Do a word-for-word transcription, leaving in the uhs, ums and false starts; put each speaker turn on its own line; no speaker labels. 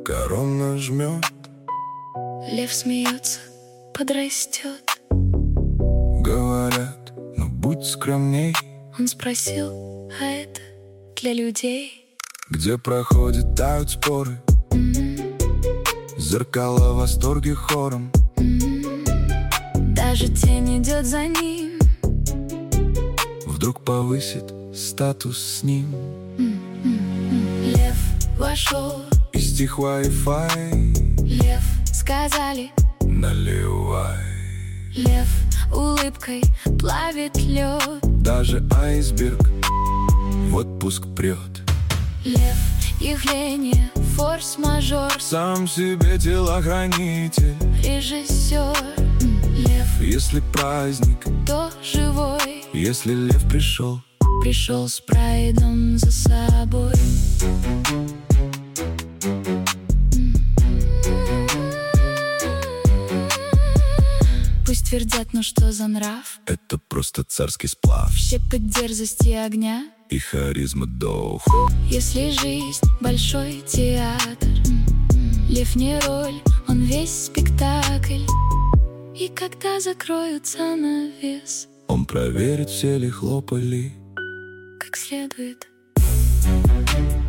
корона жмет.
Лев смеется, подрастет.
Говорят, ну будь скромней.
Он спросил, а это для людей?
Где проходят, тают споры,
М-м-м.
зеркала в восторге хором.
М-м-м. Даже тень идет за ним.
Вдруг повысит статус с ним.
М-м-м. Лев вошел,
И стих Wi-Fi.
лев сказали,
Наливай.
лев улыбкой плавит лед.
Даже айсберг в отпуск прет.
Лев явление, форс-мажор,
Сам себе телохранитель.
режиссер. М, Лев,
Если праздник,
то живой,
если лев пришел.
пришел с прайдом за собой. Пусть твердят, ну что за нрав,
Это просто царский сплав
щепот дерзости огня.
и харизма дух.
Если жизнь большой театр, лев не роль, он весь спектакль. И когда закроют занавес,
Он проверит, все ли хлопали.
как следует.